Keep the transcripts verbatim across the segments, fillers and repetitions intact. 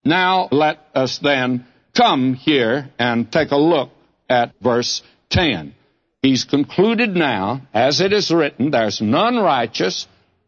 Now let us then come here and take a look at verse ten. He's concluded now, as it is written, there's none righteous,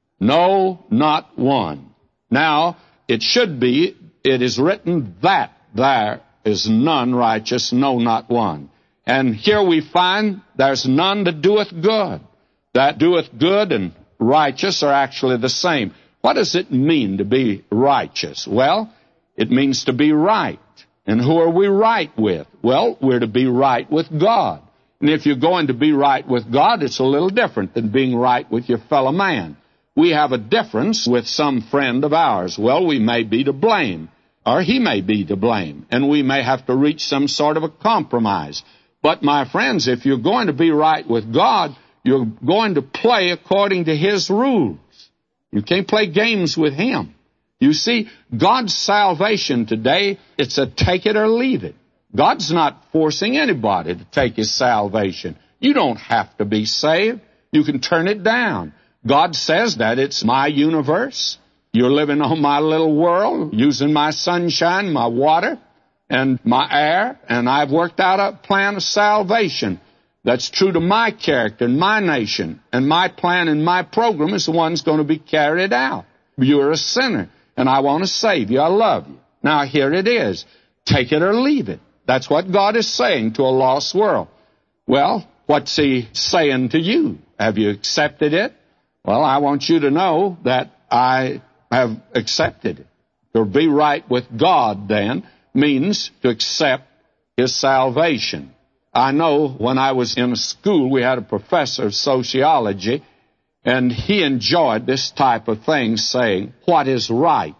no, not one. Now, it should be, it is written that there is none righteous, no, not one. And here we find there's none that doeth good. That doeth good and righteous are actually the same. What does it mean to be righteous? Well, it means to be right. And who are we right with? Well, we're to be right with God. And if you're going to be right with God, it's a little different than being right with your fellow man. We have a difference with some friend of ours. Well, we may be to blame, or he may be to blame, and we may have to reach some sort of a compromise. But, my friends, if you're going to be right with God, you're going to play according to His rules. You can't play games with Him. You see, God's salvation today, it's a take it or leave it. God's not forcing anybody to take His salvation. You don't have to be saved. You can turn it down. God says that it's my universe. You're living on my little world, using my sunshine, my water, and my air, and I've worked out a plan of salvation that's true to my character and my nation, and my plan and my program is the one that's going to be carried out. You're a sinner, and I want to save you. I love you. Now, here it is. Take it or leave it. That's what God is saying to a lost world. Well, what's He saying to you? Have you accepted it? Well, I want you to know that I have accepted it. To be right with God, then, means to accept His salvation. I know when I was in school, we had a professor of sociology, and he enjoyed this type of thing, saying, what is right?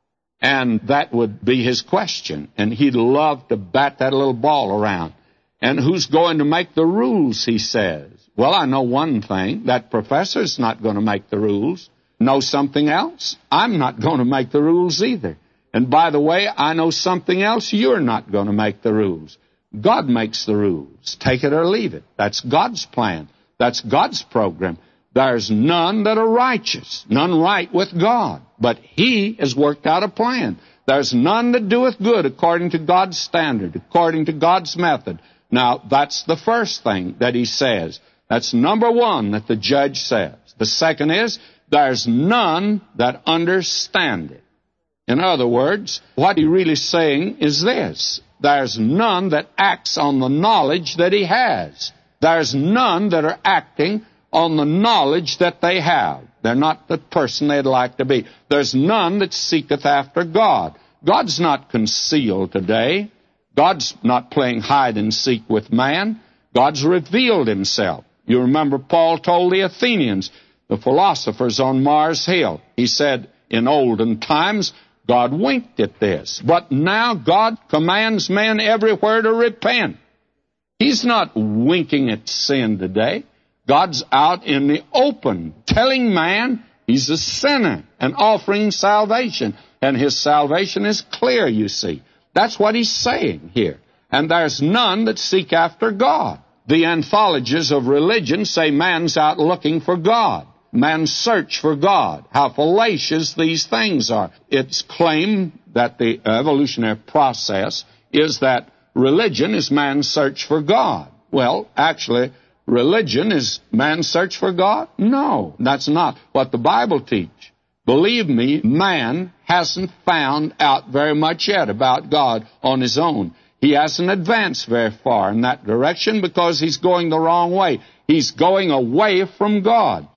And that would be his question. And he'd love to bat that little ball around. And who's going to make the rules, he says. Well, I know one thing. That professor's not going to make the rules. Know something else? I'm not going to make the rules either. And by the way, I know something else. You're not going to make the rules. God makes the rules. Take it or leave it. That's God's plan. That's God's program. There's none that are righteous, none right with God. But He has worked out a plan. There's none that doeth good according to God's standard, according to God's method. Now, that's the first thing that He says. That's number one that the judge says. The second is, there's none that understand it. In other words, what He really saying is this. There's none that acts on the knowledge that He has. There's none that are acting on the knowledge that they have. They're not the person they'd like to be. There's none that seeketh after God. God's not concealed today. God's not playing hide and seek with man. God's revealed Himself. You remember Paul told the Athenians, the philosophers on Mars Hill, he said, in olden times, God winked at this. But now God commands men everywhere to repent. He's not winking at sin today. God's out in the open, telling man he's a sinner and offering salvation. And His salvation is clear, you see. That's what He's saying here. And there's none that seek after God. The anthologies of religion say man's out looking for God. Man's search for God. How fallacious these things are. It's claimed that the evolutionary process is that religion is man's search for God. Well, actually, religion is man's search for God? No, that's not what the Bible teaches. Believe me, man hasn't found out very much yet about God on his own. He hasn't advanced very far in that direction because he's going the wrong way. He's going away from God.